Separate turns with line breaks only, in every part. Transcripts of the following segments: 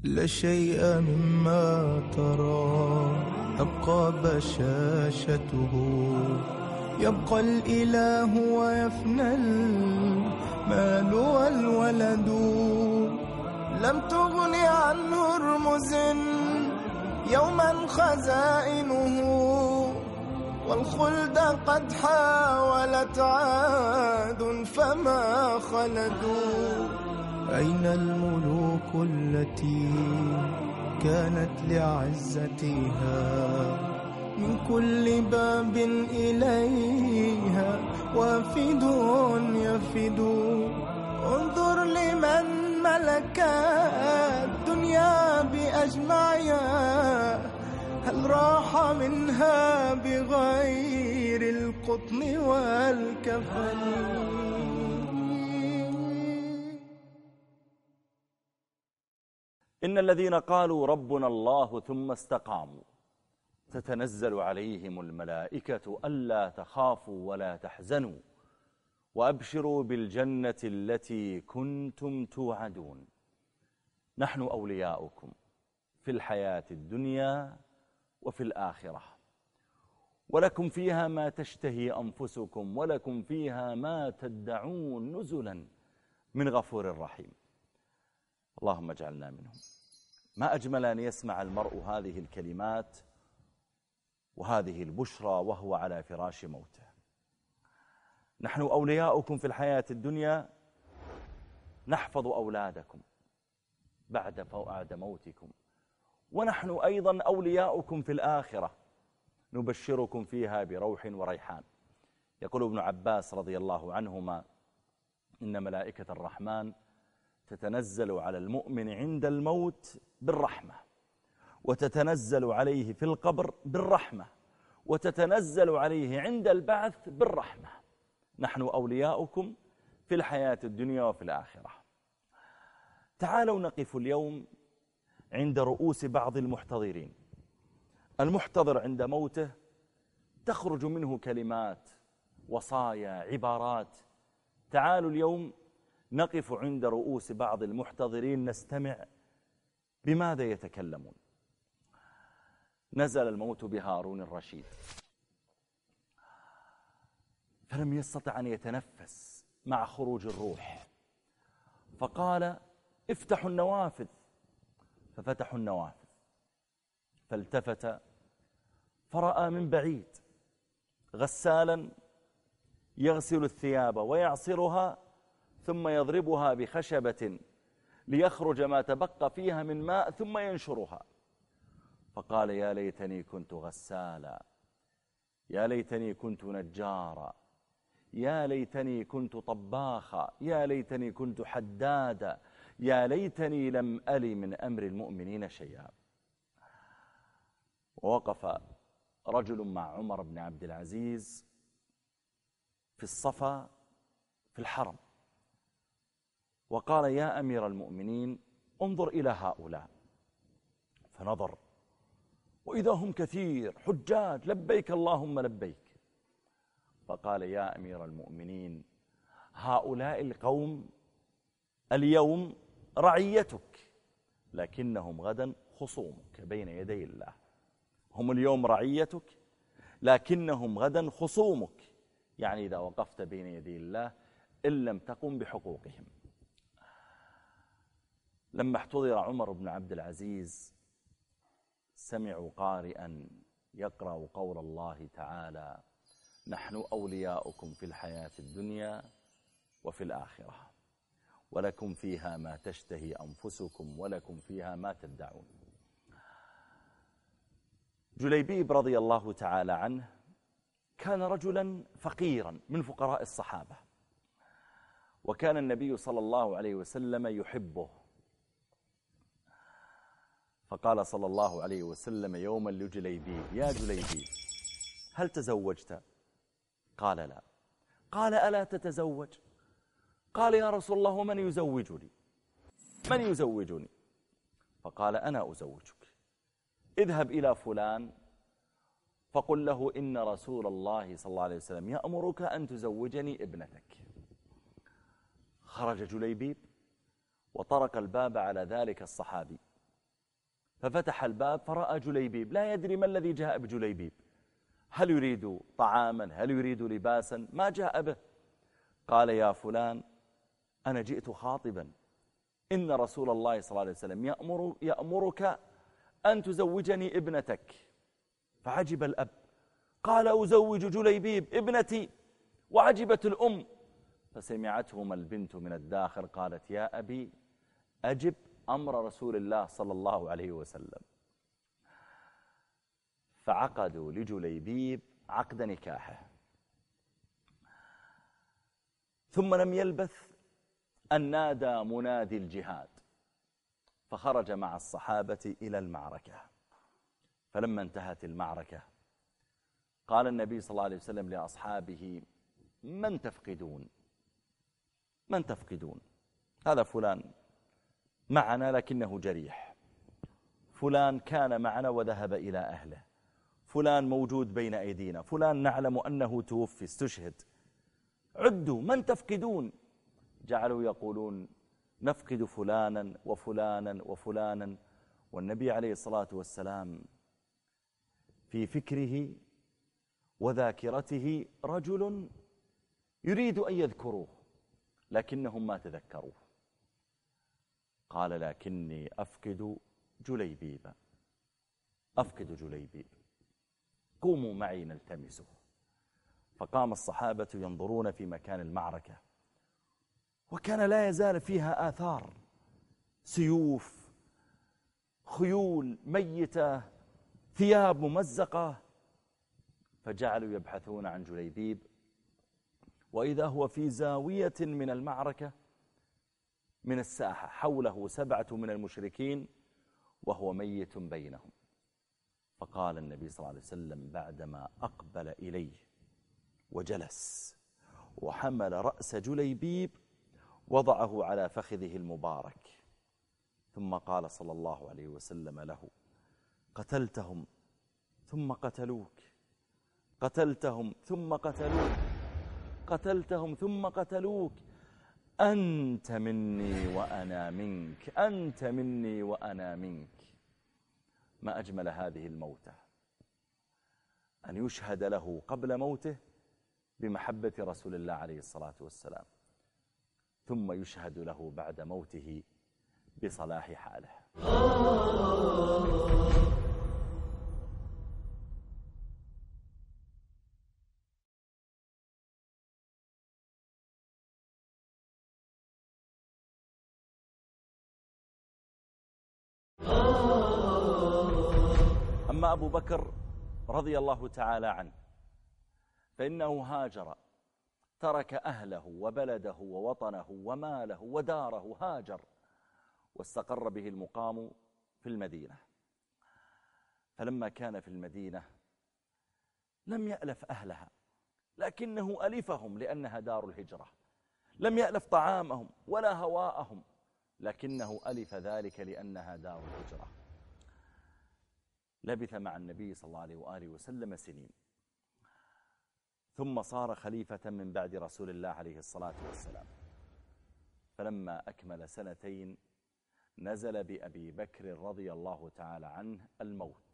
لا شيء مما ترى تبقى بشاشته، يبقى الإله ويفنى المال والولد. لم تغن عن هرمز يوما خزائنه، والخلد قد حاولت عاد فما خلدوا. أين الملوك التي كانت لعزتها، من كل باب إليها وافد يفد. انظر لمن ملك الدنيا بأجمعها، هل راح منها بغير القطن والكفن؟
إن الذين قالوا ربنا الله ثم استقاموا تتنزل عليهم الملائكة ألا تخافوا ولا تحزنوا وأبشروا بالجنة التي كنتم توعدون. نحن أولياؤكم في الحياة الدنيا وفي الآخرة، ولكم فيها ما تشتهي أنفسكم ولكم فيها ما تدعون، نزلا من غفور رحيم. اللهم اجعلنا منهم. ما أجمل أن يسمع المرء هذه الكلمات وهذه البشرى وهو على فراش موته. نحن أولياؤكم في الحياة الدنيا، نحفظ أولادكم بعد موتكم، ونحن أيضا أولياؤكم في الآخرة، نبشركم فيها بروح وريحان. يقول ابن عباس رضي الله عنهما: إن ملائكة الرحمن تتنزل على المؤمن عند الموت بالرحمة، وتتنزل عليه في القبر بالرحمة، وتتنزل عليه عند البعث بالرحمة. نحن أولياؤكم في الحياة الدنيا وفي الآخرة. تعالوا نقف اليوم عند رؤوس بعض المحتضرين. المحتضر عند موته تخرج منه كلمات، وصايا، عبارات. تعالوا اليوم نقف عند رؤوس بعض المحتضرين نستمع بماذا يتكلمون. نزل الموت بهارون الرشيد، فلم يستطع أن يتنفس مع خروج الروح، فقال: افتحوا النوافذ. ففتحوا النوافذ، فالتفت فرأى من بعيد غسالا يغسل الثياب ويعصرها ثم يضربها بخشبة ليخرج ما تبقى فيها من ماء ثم ينشرها. فقال: يا ليتني كنت غسالا، يا ليتني كنت نجارا، يا ليتني كنت طباخا، يا ليتني كنت حدادا، يا ليتني لم أل من أمر المؤمنين شيئا. ووقف رجل مع عمر بن عبد العزيز في الصفا في الحرم، وقال: يا أمير المؤمنين، انظر إلى هؤلاء. فنظر وإذا هم كثير حجاج، لبيك اللهم لبيك. فقال: يا أمير المؤمنين، هؤلاء القوم اليوم رعيتك، لكنهم غدا خصومك بين يدي الله. هم اليوم رعيتك لكنهم غدا خصومك، يعني إذا وقفت بين يدي الله إن لم تقم بحقوقهم. لما احتضر عمر بن عبد العزيز سمعوا قارئا يقرأ قول الله تعالى: نحن أولياؤكم في الحياة الدنيا وفي الآخرة، ولكم فيها ما تشتهي أنفسكم ولكم فيها ما تدعون. جليبيب رضي الله تعالى عنه كان رجلا فقيرا من فقراء الصحابة، وكان النبي صلى الله عليه وسلم يحبه. فقال صلى الله عليه وسلم يوما لجليبيب: يا جليبيب، هل تزوجت؟ قال: لا. قال: ألا تتزوج؟ قال: يا رسول الله، ومن يزوجني؟ من يزوجني؟ فقال: أنا أزوجك. اذهب إلى فلان فقل له إن رسول الله صلى الله عليه وسلم يأمرك أن تزوجني ابنتك. خرج جليبيب وطرق الباب على ذلك الصحابي ففتح الباب فرأى جليبيب لا يدري ما الذي جاء بجليبيب، هل يريد طعاما، هل يريد لباسا، ما جاء به. قال يا فلان أنا جئت خاطبا، إن رسول الله صلى الله عليه وسلم يأمرك أن تزوجني ابنتك. فعجب الأب، قال أزوج جليبيب ابنتي؟ وعجبت الأم، فسمعتهما البنت من الداخل قالت يا أبي أجب أمر رسول الله صلى الله عليه وسلم. فعقدوا لجليبيب عقد نكاحه. ثم لم يلبث أن نادى منادي الجهاد، فخرج مع الصحابة إلى المعركة. فلما انتهت المعركة قال النبي صلى الله عليه وسلم لأصحابه من تفقدون؟ من تفقدون؟ هذا فلان معنا لكنه جريح، فلان كان معنا وذهب إلى أهله، فلان موجود بين أيدينا، فلان نعلم أنه توفي استشهد، عدوا من تفقدون؟ جعلوا يقولون نفقد فلانا وفلانا وفلانا، والنبي عليه الصلاة والسلام في فكره وذاكرته رجل يريد أن يذكروه لكنهم ما تذكروه. قال لكني أفقد جليبيب، أفقد جليبيب، قوموا معي نلتمسه. فقام الصحابة ينظرون في مكان المعركة، وكان لا يزال فيها آثار، سيوف، خيول ميتة، ثياب ممزقة. فجعلوا يبحثون عن جليبيب، وإذا هو في زاوية من المعركة من الساحة، حوله 7 من المشركين وهو ميت بينهم. فقال النبي صلى الله عليه وسلم بعدما أقبل إليه وجلس وحمل رأس جليبيب وضعه على فخذه المبارك، ثم قال صلى الله عليه وسلم له قتلتهم ثم قتلوك، قتلتهم ثم قتلوك، قتلتهم ثم قتلوك، أنت مني وأنا منك، أنت مني وأنا منك. ما أجمل هذه الموتة، أن يشهد له قبل موته بمحبة رسول الله عليه الصلاة والسلام، ثم يشهد له بعد موته بصلاح حاله. أما أبو بكر رضي الله تعالى عنه فإنه هاجر، ترك أهله وبلده ووطنه وماله وداره، هاجر واستقر به المقام في المدينة. فلما كان في المدينة لم يألف أهلها، لكنه ألفهم لأنها دار الهجرة، لم يألف طعامهم ولا هواءهم، لكنه ألف ذلك لأنها دار الهجرة. لبث مع النبي صلى الله عليه وآله وسلم سنين، ثم صار خليفة من بعد رسول الله عليه الصلاة والسلام. فلما أكمل 2 نزل بأبي بكر رضي الله تعالى عنه الموت.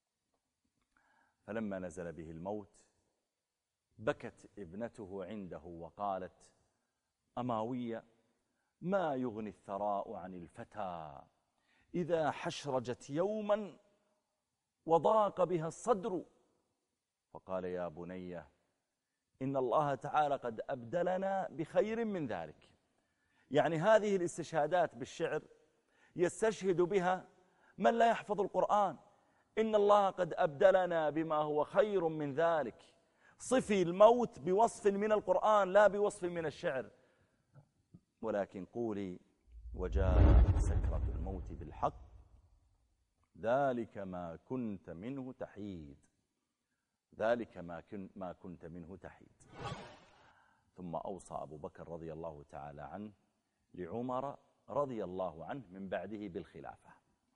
فلما نزل به الموت بكت ابنته عنده وقالت أماوية ما يغني الثراء عن الفتى إذا حشرجت يوما وضاق بها الصدر. فقال يا بني إن الله تعالى قد أبدلنا بخير من ذلك. يعني هذه الاستشهادات بالشعر يستشهد بها من لا يحفظ القرآن، إن الله قد أبدلنا بما هو خير من ذلك. صفي الموت بوصف من القرآن لا بوصف من الشعر، ولكن قولي وجاءت سكرة الموت بالحق ذلك ما كنت منه تحيد، ذلك ما كنت منه تحيد. ثم أوصى أبو بكر رضي الله تعالى عنه لعمر رضي الله عنه من بعده بالخلافة.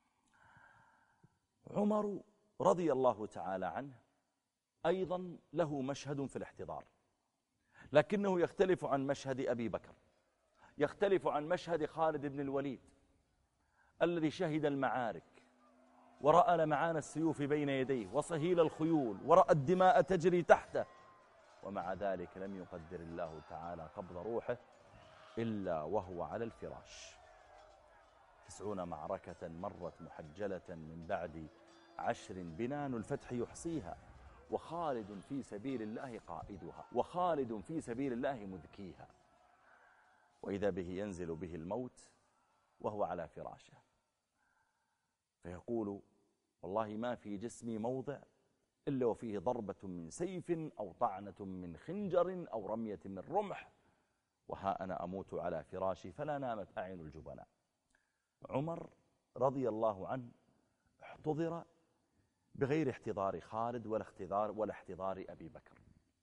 عمر رضي الله تعالى عنه أيضا له مشهد في الاحتضار، لكنه يختلف عن مشهد أبي بكر، يختلف عن مشهد خالد بن الوليد الذي شهد المعارك ورأى لمعان السيوف بين يديه وصهيل الخيول ورأى الدماء تجري تحته، ومع ذلك لم يقدر الله تعالى قبض روحه إلا وهو على الفراش. 90 معركة مرت محجلة من بعد 10 بنان الفتح يحصيها، وخالد في سبيل الله قائدها، وخالد في سبيل الله مذكيها. وإذا به ينزل به الموت وهو على فراشه، فيقول: والله ما في جسمي موضع إلا وفيه ضربة من سيف أو طعنة من خنجر أو رمية من رمح، وها أنا أموت على فراشي فلا نامت أعين الجبناء. عمر رضي الله عنه احتضر بغير احتضار خالد ولا احتضار أبي بكر.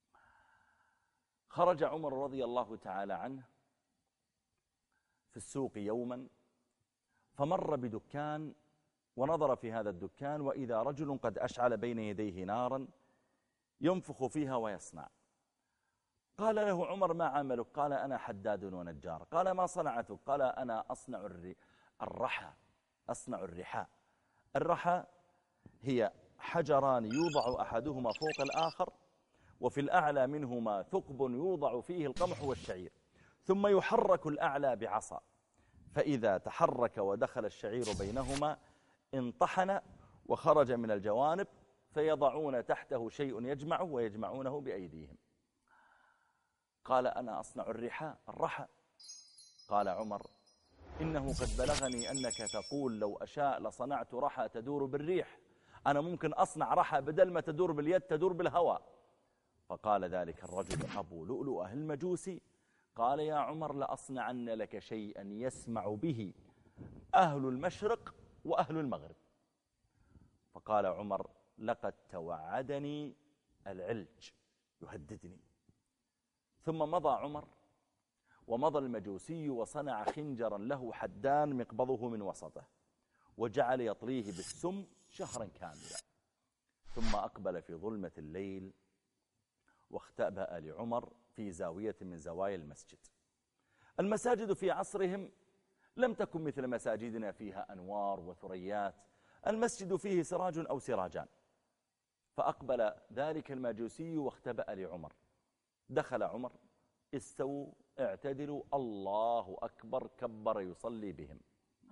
خرج عمر رضي الله تعالى عنه في السوق يوما، فمر بدكان ونظر في هذا الدكان، وإذا رجل قد أشعل بين يديه نارا ينفخ فيها ويصنع. قال له عمر: ما عملك؟ قال: أنا حداد ونجار. قال: ما صنعتك؟ قال: أنا أصنع الرحى، أصنع الرحاء. الرحى هي حجران يوضع أحدهما فوق الآخر، وفي الأعلى منهما ثقب يوضع فيه القمح والشعير، ثم يحرك الأعلى بعصا، فإذا تحرك ودخل الشعير بينهما انطحن وخرج من الجوانب، فيضعون تحته شيء يجمعه ويجمعونه بأيديهم. قال: أنا أصنع الرحى. قال عمر: إنه قد بلغني أنك تقول لو أشاء لصنعت رحى تدور بالريح، أنا ممكن أصنع رحى بدل ما تدور باليد تدور بالهواء. فقال ذلك الرجل أبو لؤلؤة المجوسي: قال: يا عمر لأصنعن لك شيئا يسمع به أهل المشرق وأهل المغرب. فقال عمر: لقد توعدني العلج، يهددني. ثم مضى عمر ومضى المجوسي وصنع خنجرا له حدان مقبضه من وسطه، وجعل يطليه بالسم شهرا كاملا، ثم أقبل في ظلمة الليل واختبأ لعمر في زاوية من زوايا المسجد. المساجد في عصرهم لم تكن مثل مساجدنا فيها أنوار وثريات، المسجد فيه سراج أو سراجان. فأقبل ذلك المجوسي واختبأ لعمر. دخل عمر: استووا اعتدلوا، الله أكبر، كبر يصلي بهم.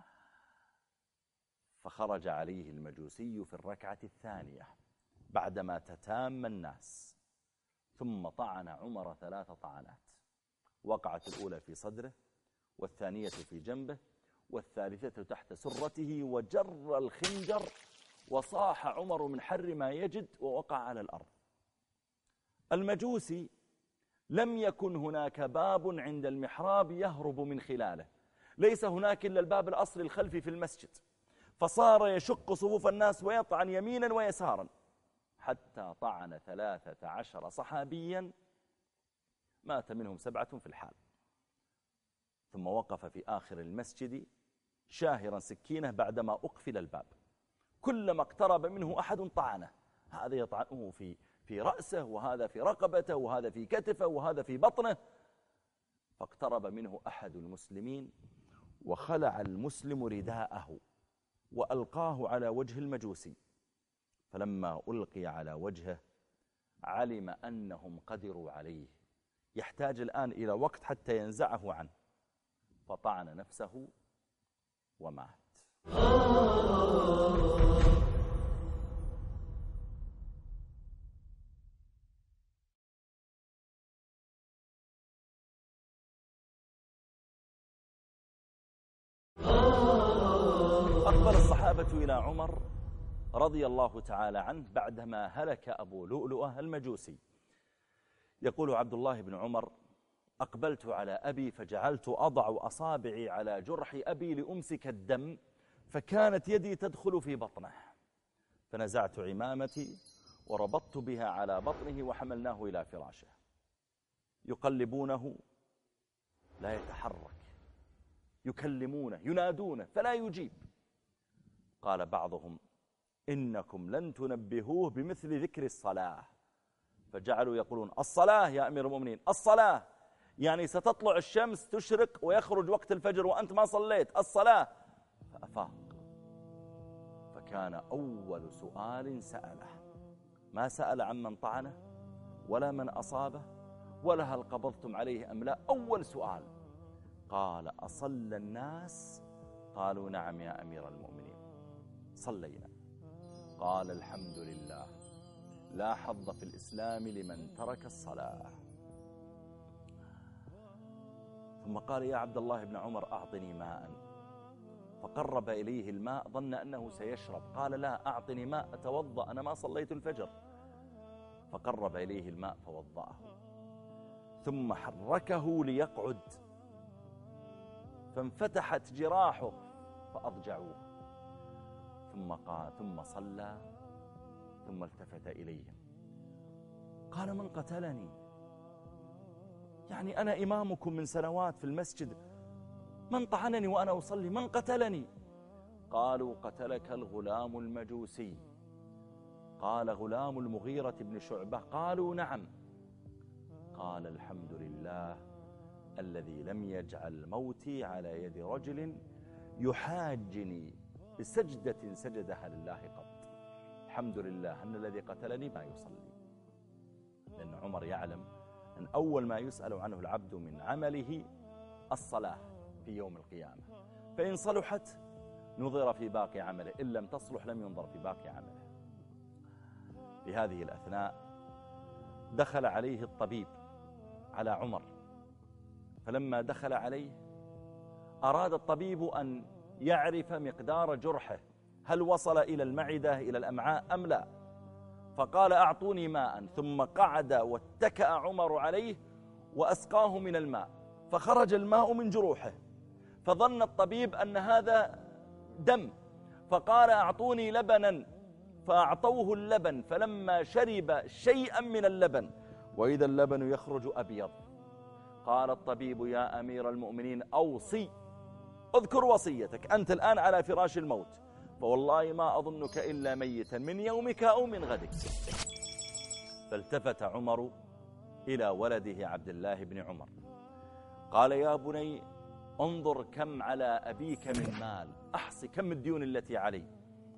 فخرج عليه المجوسي في الركعة الثانية بعدما تتام الناس، ثم طعن عمر 3 طعنات، وقعت الأولى في صدره، والثانية في جنبه، والثالثة تحت سرته، وجر الخنجر، وصاح عمر من حر ما يجد ووقع على الأرض. المجوسي لم يكن هناك باب عند المحراب يهرب من خلاله، ليس هناك إلا الباب الأصلي الخلفي في المسجد، فصار يشق صفوف الناس ويطعن يمينا ويسارا، حتى طعن 13 صحابيا مات منهم 7 في الحال. ثم وقف في آخر المسجد شاهرا سكينه بعدما أقفل الباب، كلما اقترب منه أحد طعنه، هذا يطعنه في رأسه، وهذا في رقبته، وهذا في كتفه، وهذا في بطنه. فاقترب منه أحد المسلمين وخلع المسلم رداءه وألقاه على وجه المجوسي، فلما ألقي على وجهه علم أنهم قدروا عليه، يحتاج الآن إلى وقت حتى ينزعه عنه، فطعن نفسه ومات. أقبل الصحابة إلى عمر رضي الله تعالى عنه بعدما هلك أبو لؤلؤة المجوسي. يقول عبد الله بن عمر: أقبلت على أبي فجعلت أضع أصابعي على جرح أبي لأمسك الدم، فكانت يدي تدخل في بطنه، فنزعت عمامتي وربطت بها على بطنه وحملناه إلى فراشه. يقلبونه لا يتحرك، يكلمونه ينادونه فلا يجيب. قال بعضهم: إنكم لن تنبهوه بمثل ذكر الصلاة، فجعلوا يقولون: الصلاة يا أمير المؤمنين، الصلاة، يعني ستطلع الشمس تشرق ويخرج وقت الفجر وأنت ما صليت، الصلاة. فأفاق، كان أول سؤال سأله، ما سأل عمن طعنه ولا من أصابه ولا هل قبضتم عليه أم لا، أول سؤال قال: أصلى الناس؟ قالوا: نعم يا أمير المؤمنين صلينا. قال: الحمد لله، لا حظ في الإسلام لمن ترك الصلاة. ثم قال: يا عبد الله بن عمر أعطني ماء. فقرب إليه الماء، ظن أنه سيشرب، قال: لا، أعطني ماء أتوضأ، أنا ما صليت الفجر. فقرب إليه الماء فوضأه، ثم حركه ليقعد، فانفتحت جراحه فأضجعوه، ثم صلى، ثم التفت إليهم قال: من قتلني؟ يعني أنا إمامكم من سنوات في المسجد، من طعنني وأنا أصلي؟ من قتلني؟ قالوا: قتلك الغلام المجوسي. قال: غلام المغيرة بن شعبة؟ قالوا: نعم. قال: الحمد لله الذي لم يجعل موتي على يد رجل يحاجني بسجدة سجدها لله قط. الحمد لله أن الذي قتلني ما يصلي. لأن عمر يعلم أن أول ما يسأل عنه العبد من عمله الصلاة في يوم القيامة، فإن صلحت نظر في باقي عمله، إن لم تصلح لم ينظر في باقي عمله. في هذه الأثناء دخل عليه الطبيب على عمر، فلما دخل عليه أراد الطبيب أن يعرف مقدار جرحه، هل وصل إلى المعدة إلى الأمعاء أم لا، فقال: أعطوني ماء. ثم قعد واتكأ عمر عليه وأسقاه من الماء، فخرج الماء من جروحه، فظن الطبيب أن هذا دم، فقال: أعطوني لبنا، فأعطوه اللبن، فلما شرب شيئا من اللبن وإذا اللبن يخرج أبيض، قال الطبيب: يا أمير المؤمنين أوصي، اذكر وصيتك، أنت الآن على فراش الموت، فوالله ما أظنك إلا ميتا من يومك أو من غدك. فالتفت عمر إلى ولده عبد الله بن عمر قال: يا بني انظر كم على أبيك من مال، أحصي كم الديون التي عليه.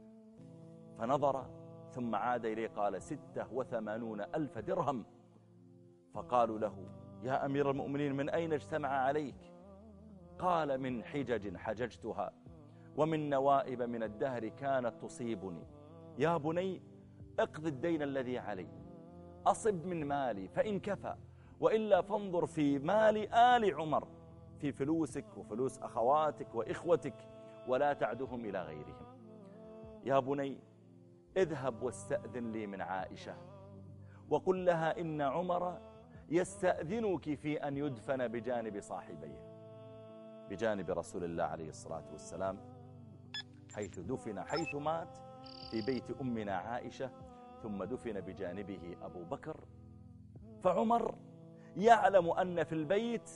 فنظر ثم عاد إليه قال: 86,000 درهم. فقالوا له: يا أمير المؤمنين من أين اجتمع عليك؟ قال: من حجج حججتها ومن نوائب من الدهر كانت تصيبني. يا بني اقض الدين الذي علي، أصب من مالي فإن كفى، وإلا فانظر في مال آل عمر، في فلوسك وفلوس أخواتك وإخوتك، ولا تعدهم إلى غيرهم. يا بني اذهب واستأذن لي من عائشة وقل لها إن عمر يستأذنك في أن يدفن بجانب صاحبيه، بجانب رسول الله عليه الصلاة والسلام، حيث دفن، حيث مات في بيت أمنا عائشة، ثم دفن بجانبه أبو بكر. فعمر يعلم أن في البيت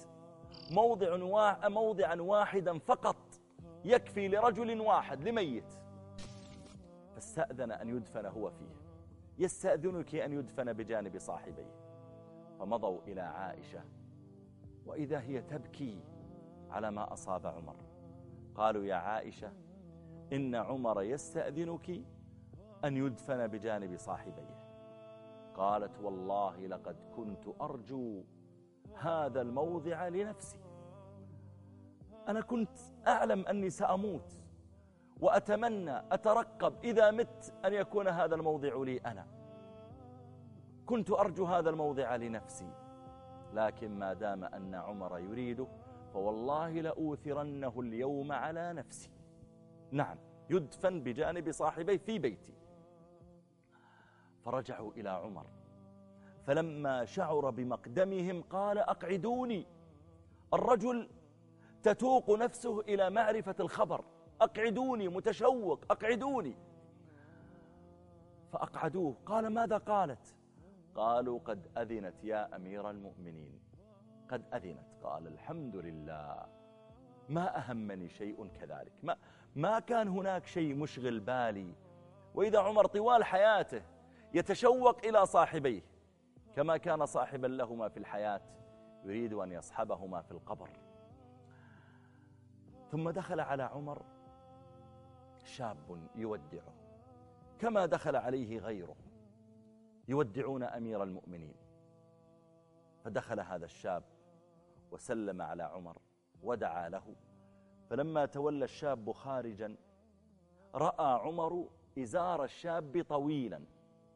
موضعا واحدا فقط يكفي لرجل واحد لميت، فاستأذن أن يدفن هو فيه. يستأذنك أن يدفن بجانب صاحبيه. فمضوا إلى عائشة وإذا هي تبكي على ما أصاب عمر. قالوا: يا عائشة إن عمر يستأذنك أن يدفن بجانب صاحبيه. قالت: والله لقد كنت أرجو هذا الموضع لنفسي، أنا كنت أعلم أني سأموت وأتمنى أترقب إذا مت أن يكون هذا الموضع لي أنا، كنت أرجو هذا الموضع لنفسي، لكن ما دام أن عمر يريده فوالله لأوثرنه اليوم على نفسي. نعم، يدفن بجانب صاحبي في بيتي. فرجعوا إلى عمر، فلما شعر بمقدمهم قال: أقعدوني. الرجل تتوق نفسه إلى معرفة الخبر، أقعدوني، متشوق، أقعدوني. فأقعدوه. قال: ماذا قالت؟ قالوا: قد أذنت يا أمير المؤمنين، قد أذنت. قال: الحمد لله، ما أهمني شيء كذلك، ما كان هناك شيء مشغل بالي. وإذا عمر طوال حياته يتشوق إلى صاحبيه كما كان صاحبا لهما في الحياة يريد أن يصحبهما في القبر. ثم دخل على عمر شاب يودعه كما دخل عليه غيره يودعون أمير المؤمنين. فدخل هذا الشاب وسلم على عمر ودعا له. فلما تولى الشاب خارجا رأى عمر إزار الشاب طويلا،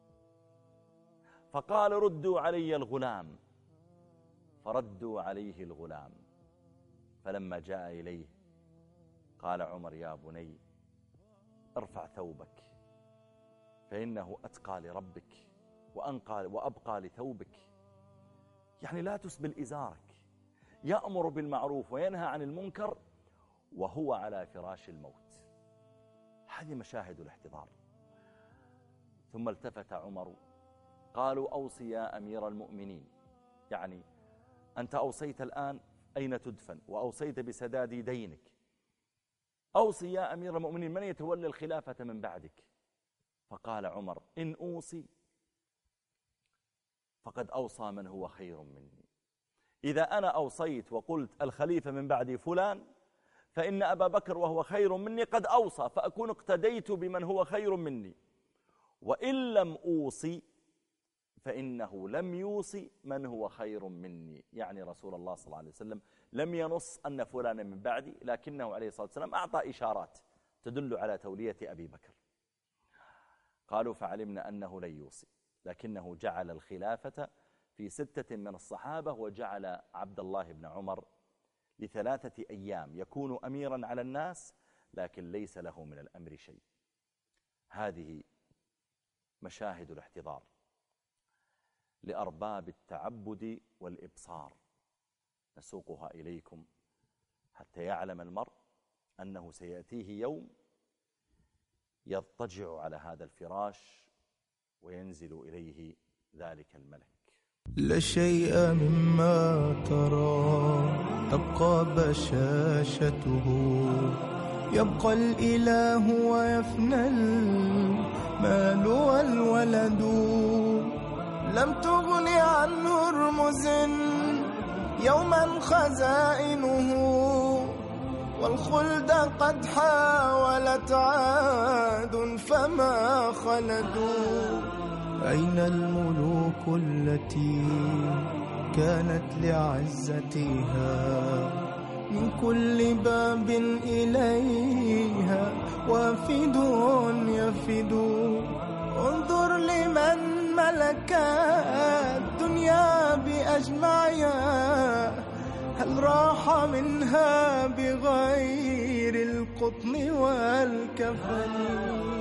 فقال ردوا علي الغلام، فردوا عليه الغلام. فلما جاء إليه قال عمر يا بني ارفع ثوبك فإنه أتقى لربك وأبقى لثوبك. يعني لا تسبل إزارك، يأمر بالمعروف وينهى عن المنكر وهو على فراش الموت. هذه مشاهد الاحتضار. ثم التفت عمر قالوا أوصي يا أمير المؤمنين، يعني أنت أوصيت الآن أين تدفن وأوصيت بسداد دينك، أوصي يا أمير المؤمنين من يتولى الخلافة من بعدك. فقال عمر إن أوصي فقد أوصى من هو خير مني. إذا أنا أوصيت وقلت الخليفة من بعدي فلان فإن أبا بكر وهو خير مني قد أوصى، فأكون اقتديت بمن هو خير مني. وإن لم أوصي فإنه لم يوصي من هو خير مني، يعني رسول الله صلى الله عليه وسلم لم ينص أن فلانا من بعدي، لكنه عليه الصلاة والسلام أعطى إشارات تدل على تولية أبي بكر. قالوا فعلمنا أنه لن يوصي، لكنه جعل الخلافة في 6 من الصحابة، وجعل عبد الله بن عمر ل3 أيام يكون أميرا على الناس لكن ليس له من الأمر شيء. هذه مشاهد الاحتضار لأرباب التعبد والإبصار، نسوقها إليكم حتى يعلم المرء أنه سيأتيه يوم يضطجع على هذا الفراش وينزل إليه ذلك الملك.
لا شيء مما ترى تبقى بشاشته، يبقى الإله ويفنى المال والولد. لم تغن عنه رمز يوما خزائنه، والخلد قد حاولت عاد فما خلدوا. أين الملوك التي كانت لعزتها من كل باب إليها وافد يفد؟ انظر لمن ملك الدنيا بأجمعها، هل راح منها بغير القطن والكفن؟